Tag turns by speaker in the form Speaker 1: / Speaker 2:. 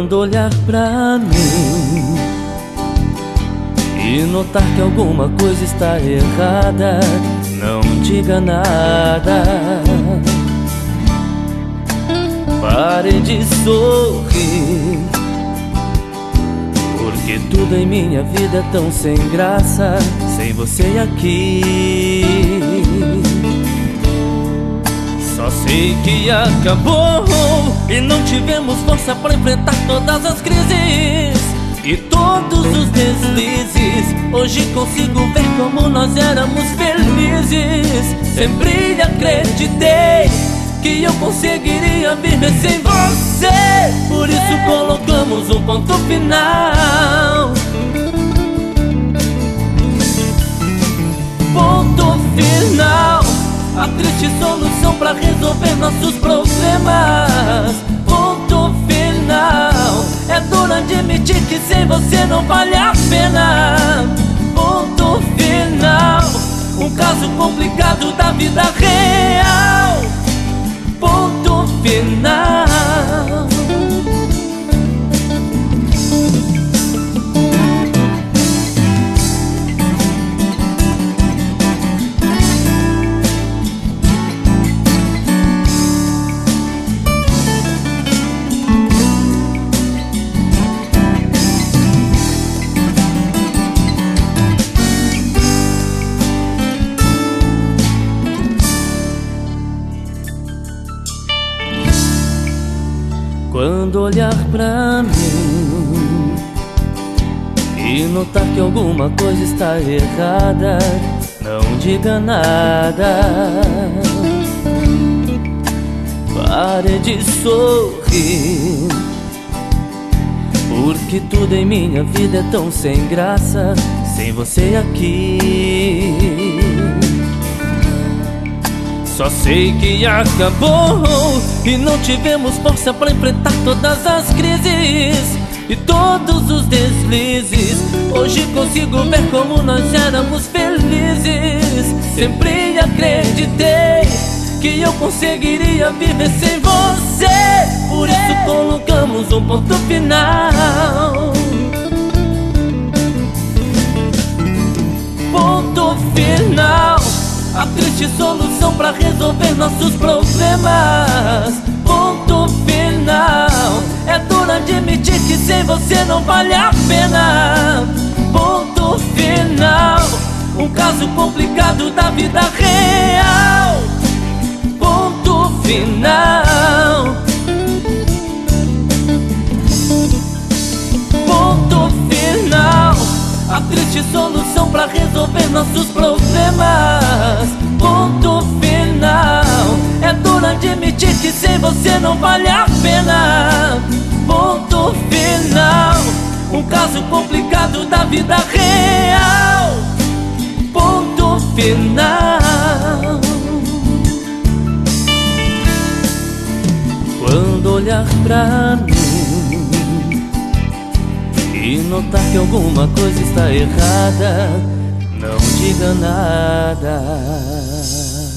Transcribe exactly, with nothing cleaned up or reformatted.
Speaker 1: Quando olhar pra mim e notar que alguma coisa está errada, não diga nada. Pare de sorrir, porque tudo em minha vida é tão sem graça, sem você aqui. Só sei que acabou e não tivemos força para enfrentar todas as crises e todos os deslizes. Hoje consigo ver como nós éramos felizes. Sempre acreditei que eu conseguiria viver sem você, por isso colocamos um ponto final. Ponto final, a triste solução pra resolver nossos problemas. Ponto final, é duro admitir que sem você não vale a pena. Ponto final, um caso complicado da vida real. Ponto final. Quando olhar pra mim e notar que alguma coisa está errada, não diga nada. Pare de sorrir, porque tudo em minha vida é tão sem graça, sem você aqui. Só sei que acabou e não tivemos força para enfrentar todas as crises e todos os deslizes. Hoje consigo ver como nós éramos felizes. Sempre acreditei que eu conseguiria viver sem você, por isso colocamos um ponto final. Ponto final, a triste solução pra resolver nossos problemas. Ponto final, é duro admitir que sem você não vale a pena. Ponto final, um caso complicado da vida real. Ponto final. Ponto final, a triste solução pra resolver nossos problemas. Ponto final, é duro admitir que sem você não vale a pena. Ponto final, um caso complicado da vida real. Ponto final. Quando olhar pra mim e notar que alguma coisa está errada, não diga nada.